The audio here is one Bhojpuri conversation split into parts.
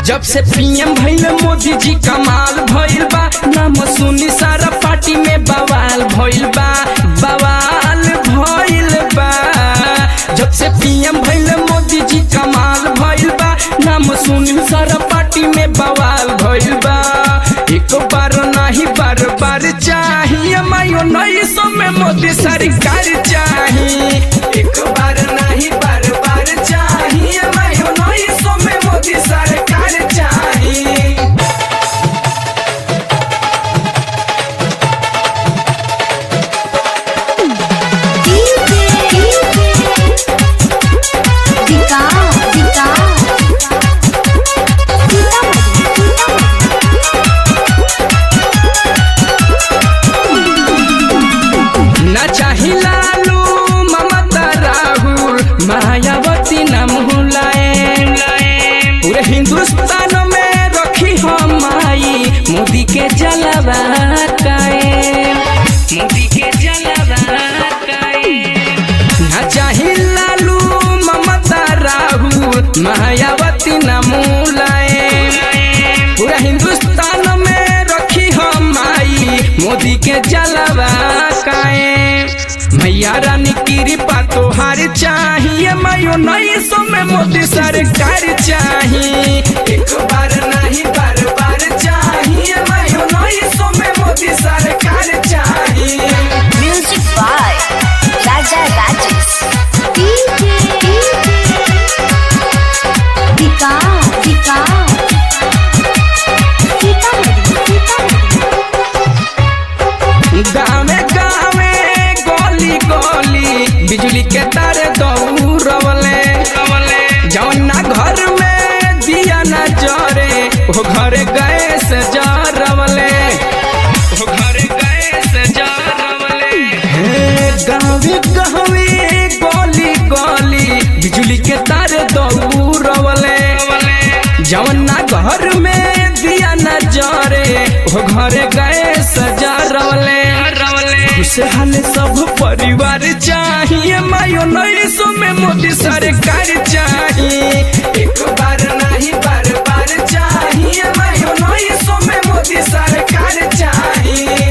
जब से पीएम भइल मोदी जी कमाल भइल बा, नाम सुनी सारा पार्टी में बवाल भइल बा, बवाल भइल बा। जब से पीएम भइल मोदी जी कमाल भइल बा, नाम सुनी सारा पार्टी में बवाल भइल बा। एक बार नहीं बार बार चाहिए मायो नई सो में मोदी सरकार चाहिए। एक बार नहीं बार बार चाहिए मायो नई सो में मोदी सरकार चाहिए। ना चाही लालू ममता राहुल मायावती नाम हुलाएम, पूरे हिंदुस्तान में रखी हम माई मोदी के जलवा कायम, मोदी के जलवा कायम। ना चाही लालू ममता राहुल मायावती नाम हुलाएम, पूरा हिंदुस्तान में रखी हम माई मोदी के जलवा मैया रानी कृपा तोहार चाहिए मायो नई सो में मोदी सरकार चाहिए। एक बार नहीं बार बार चाहिए मायो नई सो में मोदी सरकार चाहिए। Music by Raja Rajesh. गाँव गाँवे गली गली बिजली के तार दौड़वले, जौना घर में दिया न जरे वो घर गैस जरवले, वो घर गैस जरवले। गाँवे गाँवे गली गली बिजली के तार दौड़वले, जौना घर में दिया न जरे वो घर गैस जरवले। खुशहाल सब परिवार चाहिए मायो नई सो में मोदी सरकार चाहिए। एक बार नहीं बार बार चाहिए मायो नई सो में मोदी सरकार चाहिए।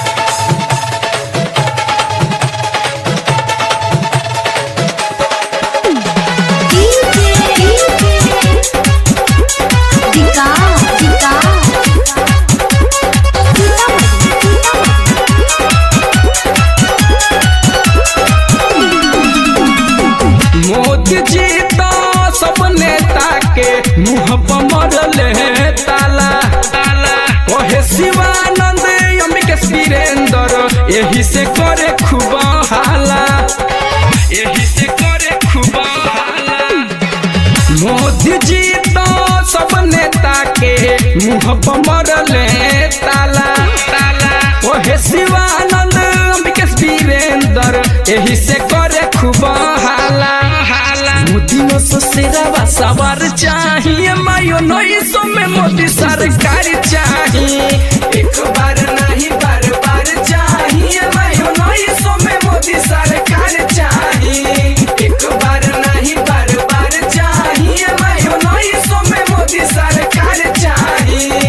मोदी जी तो सब नेता के मुँह पर मरले ताला, ओहे शिवानंद अम्बिकेश वीरेंद्र यही से करे खूब हाला, यही से करे खूब हाला। मोदी जी तो सब नेता के मुँह पर मरले ताला, ओहे शिवानंद अम्बिकेश वीरेंद्र यही से करे खूब हाला। मोदी नो ससेरावा सवार चाहिए मायो नई सो में मोदी सरकार चाहिए। एक बार नहीं